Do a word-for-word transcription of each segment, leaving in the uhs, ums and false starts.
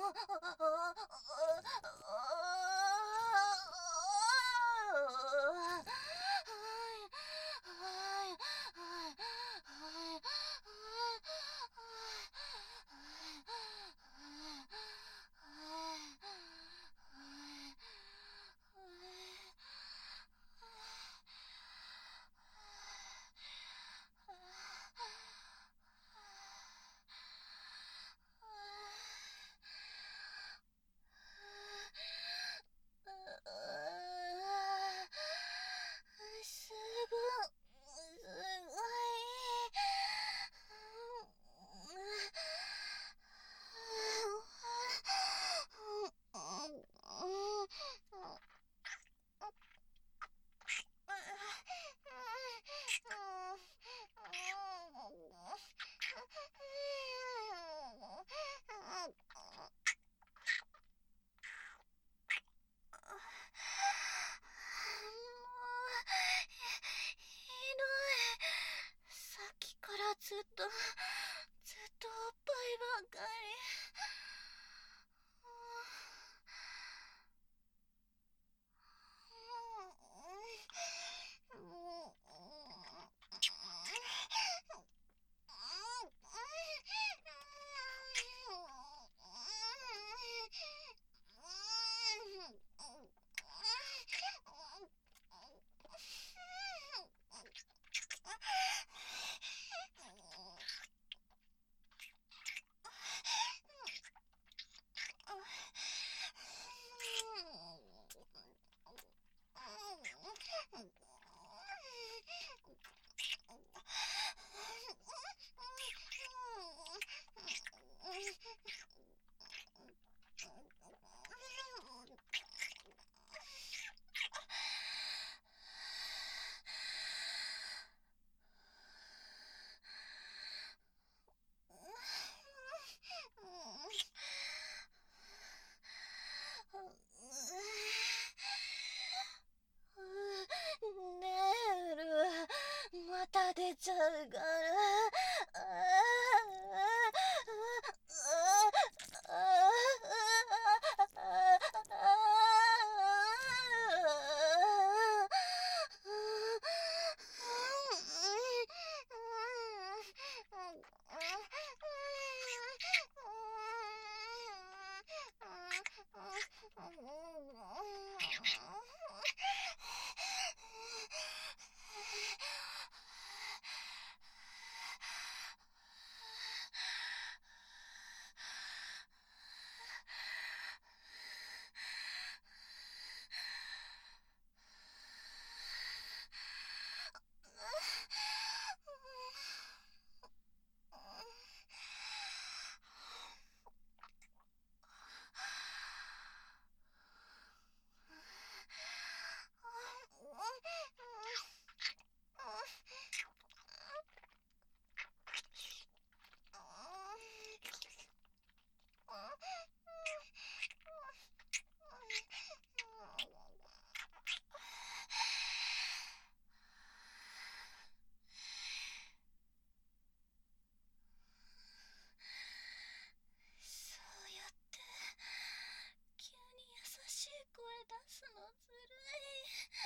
ずっとずっとおっぱいばっかり。また出ちゃうから。声出すのずるい。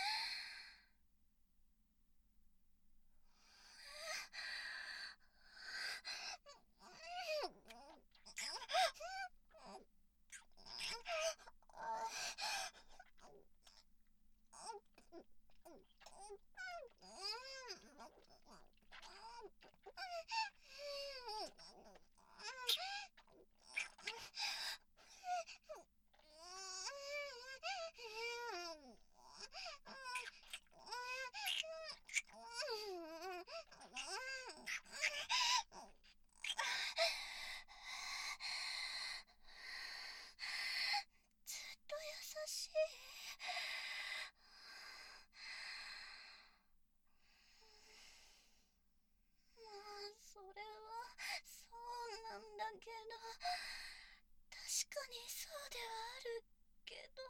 けど、確かにそうではあるけど、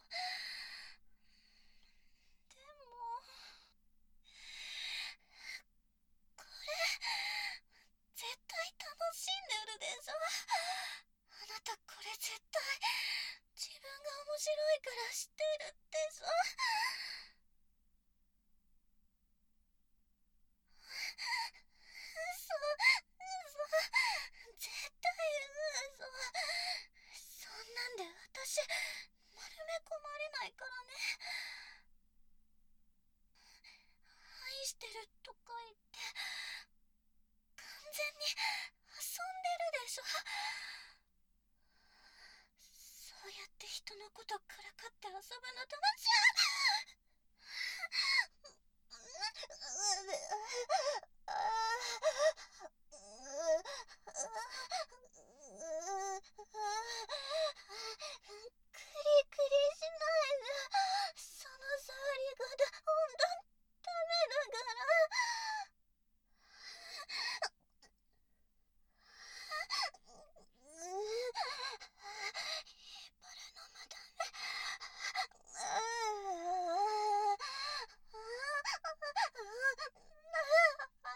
でもこれ絶対楽しんでるでしょ。あなたこれ絶対自分が面白いから知ってるってさ。嘘、嘘、絶対嘘。そんなんで私丸め込まれないからね。愛してるとか言って完全に遊んでるでしょ。そうやって人のことからかって遊ぶのと同じ。クリクリしないで。その触り方ほんとダメだから。バラのまだね。ああ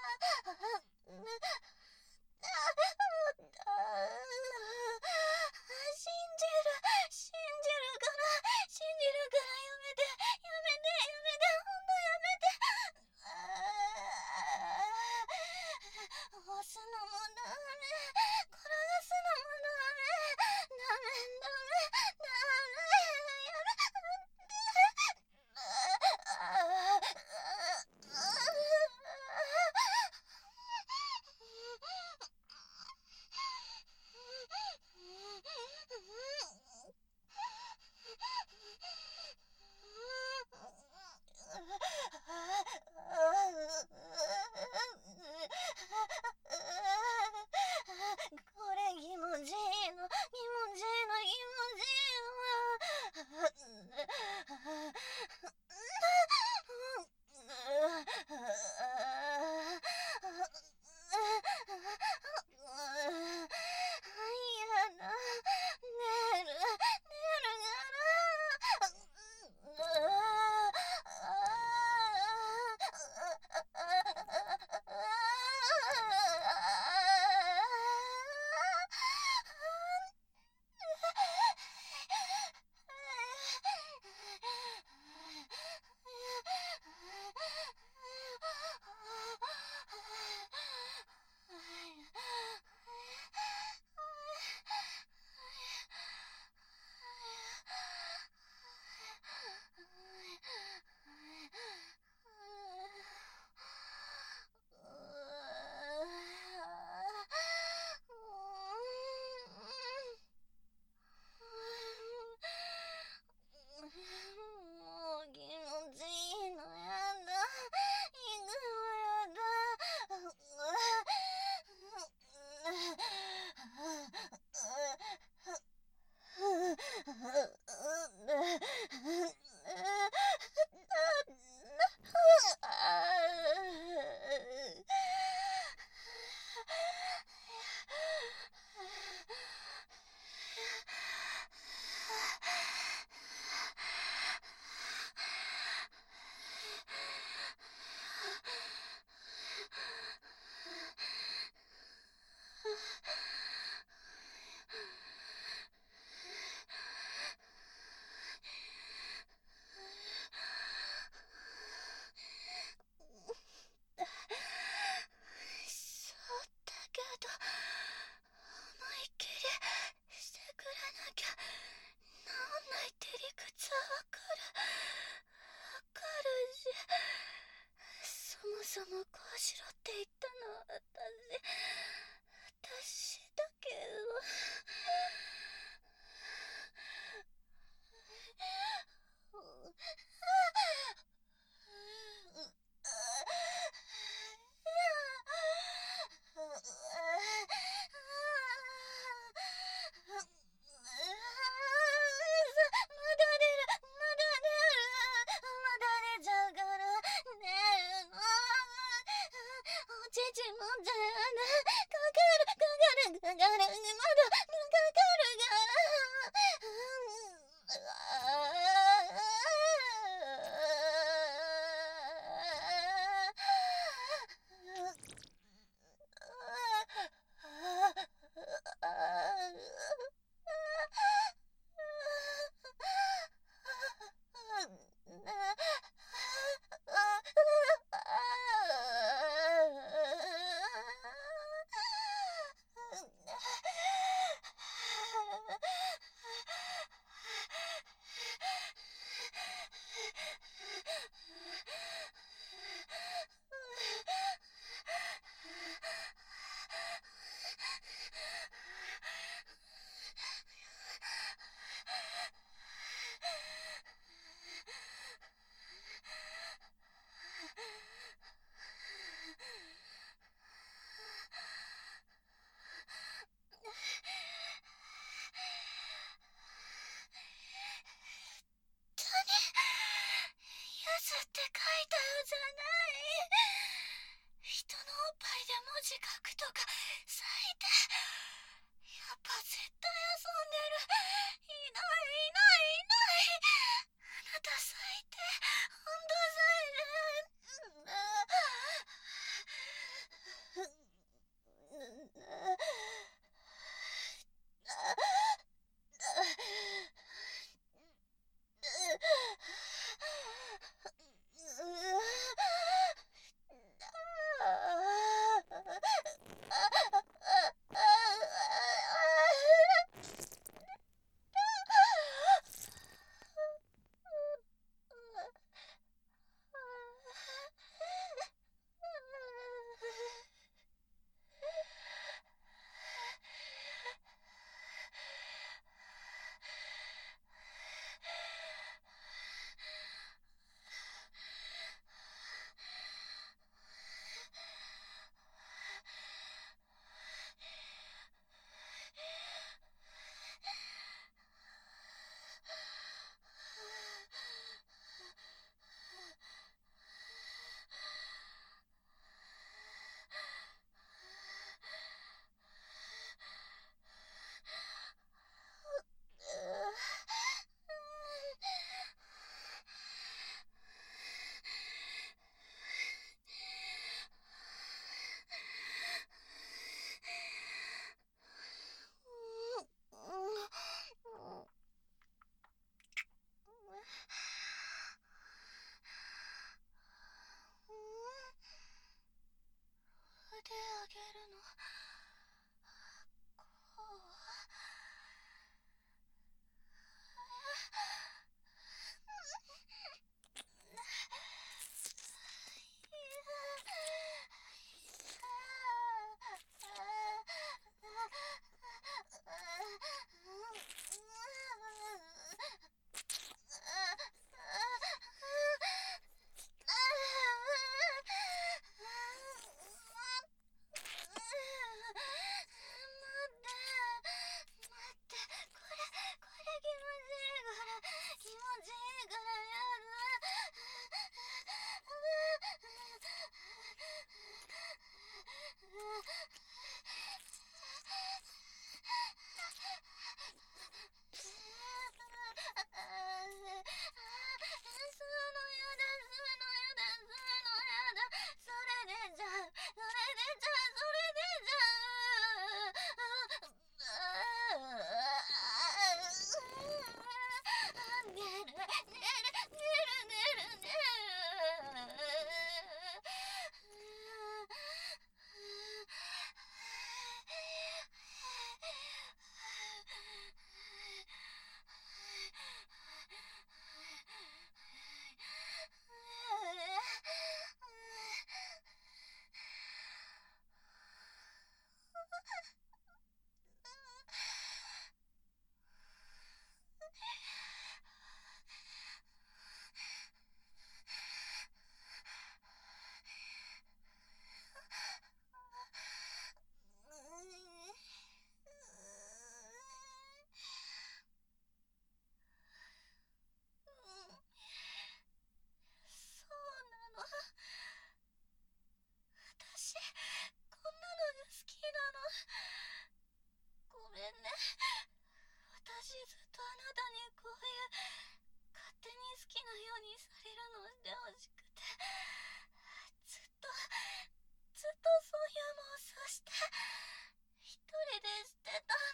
されるのしてほしくて、ずっとずっとそういう妄想して一人でしてたの。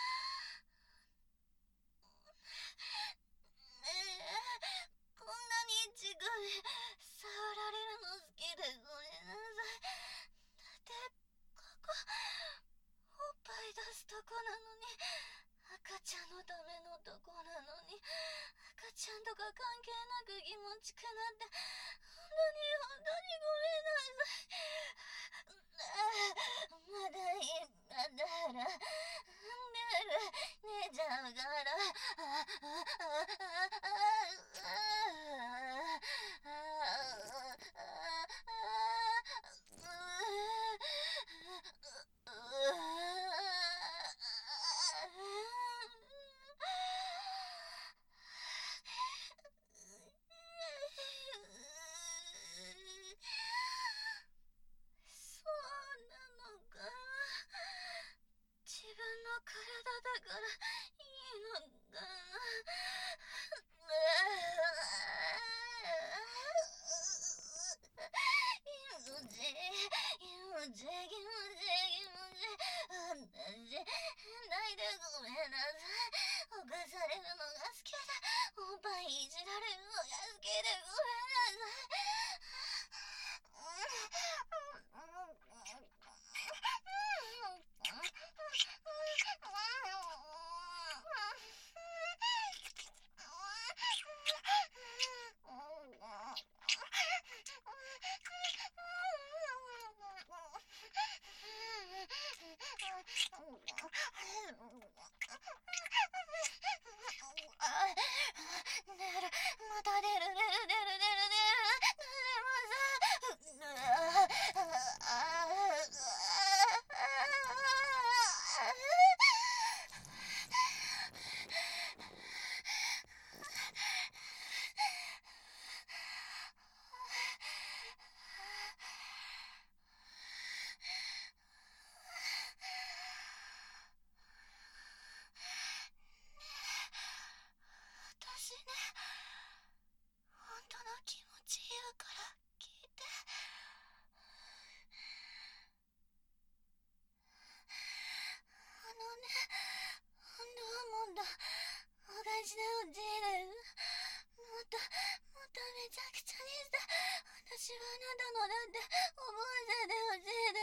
ねえ、こんなにイチゴに触られるの好きでごめんなさい。だってここおっぱい出すとこなのに、赤ちゃんのためのとこなのに、赤ちゃんとか関係なく気持ちくなって、本当に本当にごめんなさい。まだいい、まだある、まだある、寝ちゃうから。そうなのかな。自分の体だからいいのかな。気持ちいい、気持ちいい、気持ちいい、気持ちいい。私、泣いてごめんなさい。犯されるのが好きで、おっぱいいじられるのが好きでごめんなさい。出る、また出る、出る、出る、出る、出る、出れません。私ね、本当の気持ち言うから聞いて。あのね、本当はもっとお返しでほしいです。もっともっとめちゃくちゃにして私はあなたのだって思わせてほしいです。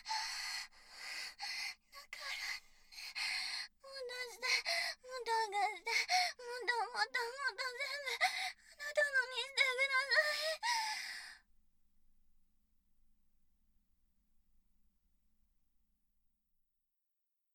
だからね、もっとして、もっと貸して、もっともっともっと